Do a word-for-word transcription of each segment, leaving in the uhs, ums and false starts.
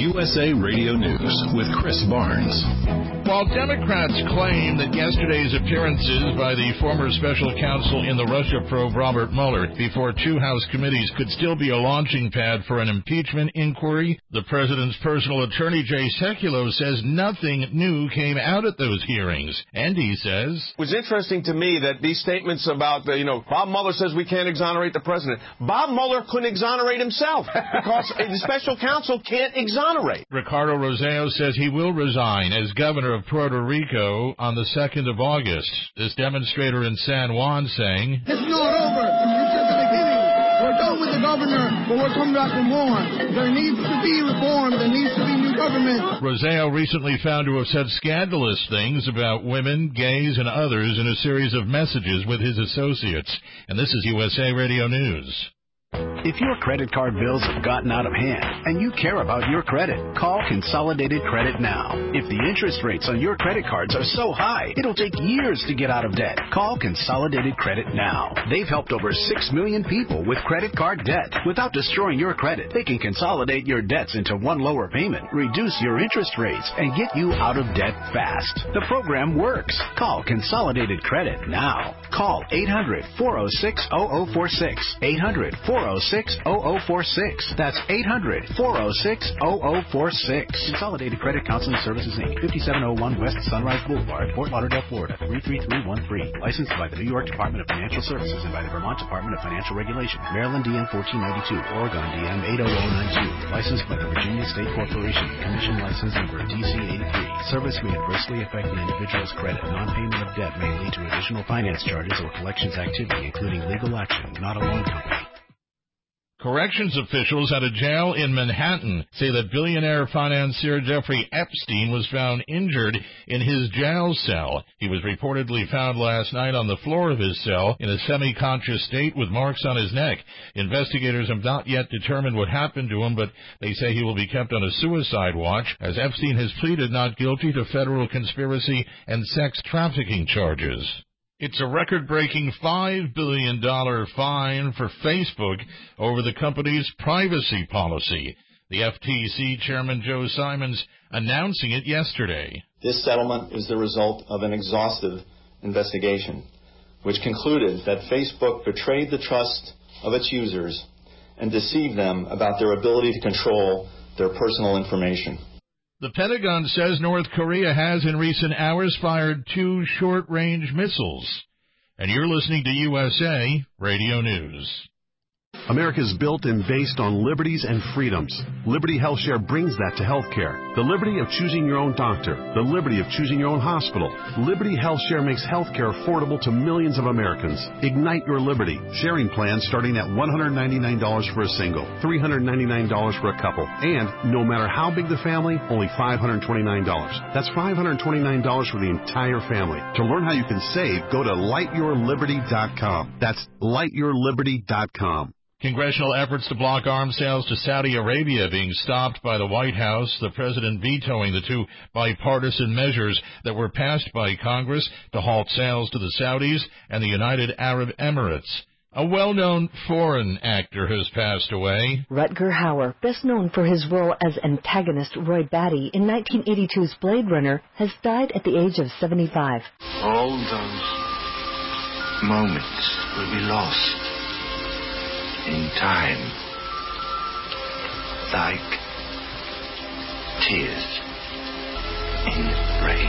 U S A Radio News with Chris Barnes. While Democrats claim that yesterday's appearances by the former special counsel in the Russia probe, Robert Mueller, before two House committees could still be a launching pad for an impeachment inquiry, the president's personal attorney, Jay Sekulow, says nothing new came out at those hearings. And he says, it was interesting to me that these statements about, the, you know, Bob Mueller says we can't exonerate the president. Bob Mueller couldn't exonerate himself because the special counsel can't exonerate. Ricardo Rosao says he will resign as governor of Puerto Rico on the second of August. This demonstrator in San Juan saying, "It's not over. It's just the beginning. We're done with the governor, but we're coming back for more. There needs to be reform. There needs to be new government." Rosao recently found to have said scandalous things about women, gays, and others in a series of messages with his associates. And this is U S A Radio News. If your credit card bills have gotten out of hand and you care about your credit, call Consolidated Credit now. If the interest rates on your credit cards are so high, it'll take years to get out of debt. Call Consolidated Credit now. They've helped over six million people with credit card debt. Without destroying your credit, they can consolidate your debts into one lower payment, reduce your interest rates, and get you out of debt fast. The program works. Call Consolidated Credit now. Call eight hundred, four oh six, oh oh four six. eight hundred, four oh six, oh oh four six. That's eight hundred, four oh six, oh oh four six. Consolidated Credit Counseling Services, Incorporated, fifty-seven oh one West Sunrise Boulevard, Fort Lauderdale, Florida, three three three one three. Licensed by the New York Department of Financial Services and by the Vermont Department of Financial Regulation. Maryland D M fourteen ninety-two, Oregon D M eight oh oh nine two. Licensed by the Virginia State Corporation. Commission license number D C eighty-three. Service may adversely affect the individual's credit. Non-payment of debt may lead to additional finance charges or collections activity, including legal action, not a loan company. Corrections officials at a jail in Manhattan say that billionaire financier Jeffrey Epstein was found injured in his jail cell. He was reportedly found last night on the floor of his cell in a semi-conscious state with marks on his neck. Investigators have not yet determined what happened to him, but they say he will be kept on a suicide watch as Epstein has pleaded not guilty to federal conspiracy and sex trafficking charges. It's a record-breaking five billion dollars fine for Facebook over the company's privacy policy. The F T C Chairman Joe Simons announcing it yesterday. This settlement is the result of an exhaustive investigation, which concluded that Facebook betrayed the trust of its users and deceived them about their ability to control their personal information. The Pentagon says North Korea has in recent hours fired two short-range missiles. And you're listening to U S A Radio News. America is built and based on liberties and freedoms. Liberty HealthShare brings that to healthcare. The liberty of choosing your own doctor. The liberty of choosing your own hospital. Liberty HealthShare makes healthcare affordable to millions of Americans. Ignite your liberty. Sharing plans starting at one hundred ninety-nine dollars for a single, three hundred ninety-nine dollars for a couple, and no matter how big the family, only five hundred twenty-nine dollars. That's five hundred twenty-nine dollars for the entire family. To learn how you can save, go to light your liberty dot com. That's light your liberty dot com. Congressional efforts to block arms sales to Saudi Arabia being stopped by the White House, the president vetoing the two bipartisan measures that were passed by Congress to halt sales to the Saudis and the United Arab Emirates. A well-known foreign actor has passed away. Rutger Hauer, best known for his role as antagonist Roy Batty in nineteen eighty-two's Blade Runner, has died at the age of seventy-five. All those moments will be lost in time, like tears in rain.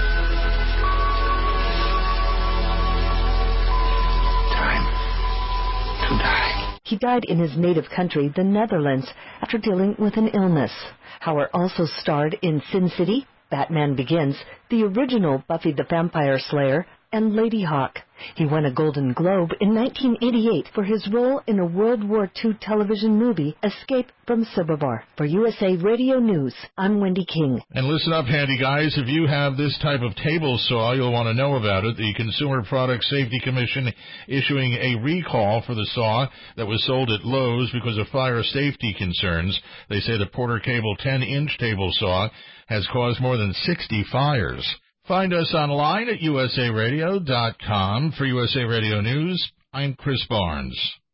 Time to die. He died in his native country, the Netherlands, after dealing with an illness. Hauer also starred in Sin City, Batman Begins, the original Buffy the Vampire Slayer, and Lady Hawk. He won a Golden Globe in nineteen eighty-eight for his role in a World War Two television movie, Escape from Sobibor. For U S A Radio News, I'm Wendy King. And listen up, handy guys. If you have this type of table saw, you'll want to know about it. The Consumer Product Safety Commission issuing a recall for the saw that was sold at Lowe's because of fire safety concerns. They say the Porter Cable ten-inch table saw has caused more than sixty fires. Find us online at U S A radio dot com. For U S A Radio News, I'm Chris Barnes.